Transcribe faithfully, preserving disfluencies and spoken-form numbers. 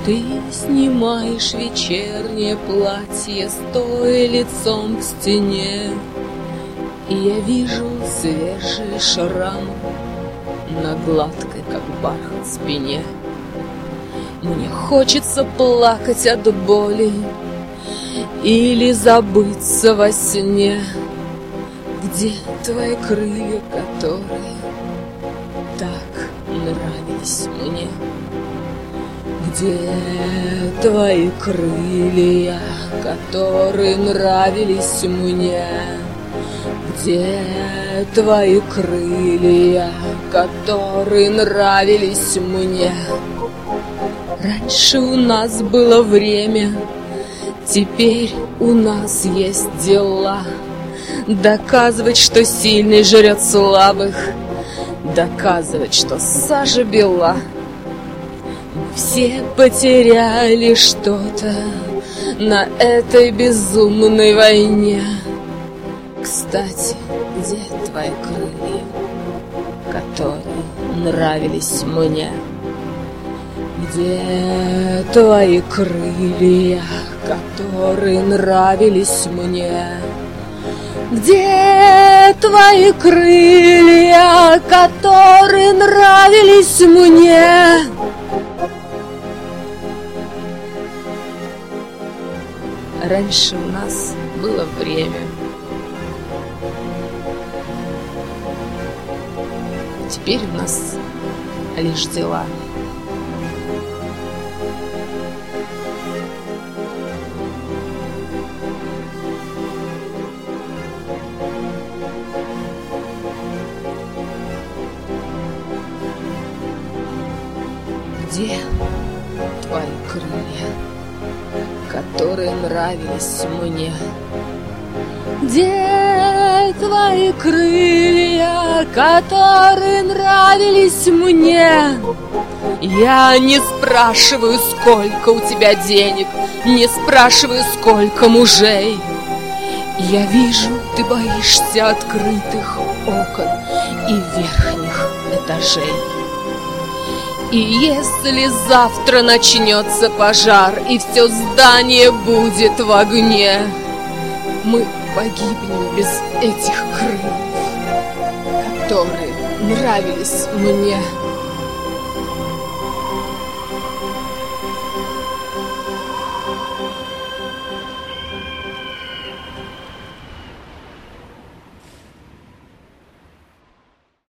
Ты снимаешь вечернее платье, стоя лицом к стене, и я вижу свежие шрамы на гладкой, как бархат, спине. Мне хочется плакать от боли или забыться во сне. Где твои крылья, которые так нравились мне? Где твои крылья, которые нравились мне? Где твои крылья, которые нравились мне? Раньше у нас было время, теперь у нас есть дела. Доказывать, что сильный жрет слабых, доказывать, что сажа бела. Мы все потеряли что-то на этой безумной войне. Кстати, где твои крылья, которые нравились мне? Где твои крылья, которые нравились мне? Где твои крылья, которые нравились мне? Раньше у нас было время, теперь у нас лишь дела. Где твои крылья, которые нравились мне? Где твои крылья, которые нравились мне? Я не спрашиваю, сколько у тебя денег, не спрашиваю, сколько мужей. Я вижу, ты боишься открытых окон и верхних этажей. И если завтра начнется пожар, и все здание будет в огне, мы погибнем без этих крыльев, которые нравились мне.